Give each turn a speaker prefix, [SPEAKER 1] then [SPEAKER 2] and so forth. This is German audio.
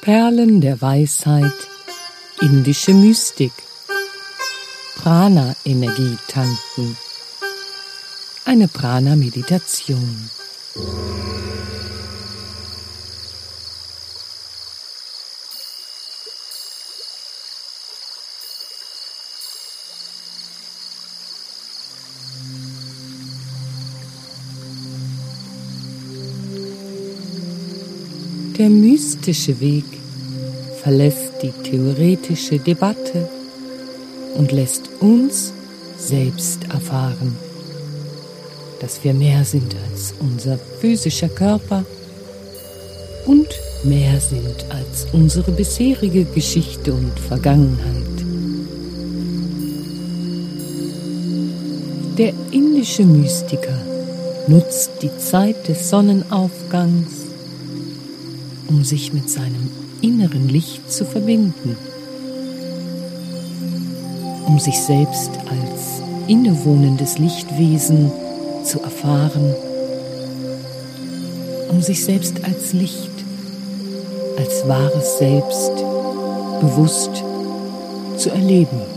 [SPEAKER 1] Perlen der Weisheit, indische Mystik, Prana-Energie tanken, eine Prana-Meditation. Der mystische Weg verlässt die theoretische Debatte und lässt uns selbst erfahren, dass wir mehr sind als unser physischer Körper und mehr sind als unsere bisherige Geschichte und Vergangenheit. Der indische Mystiker nutzt die Zeit des Sonnenaufgangs, um sich mit seinem inneren Licht zu verbinden, um sich selbst als innewohnendes Lichtwesen zu erfahren, um sich selbst als Licht, als wahres Selbst bewusst zu erleben.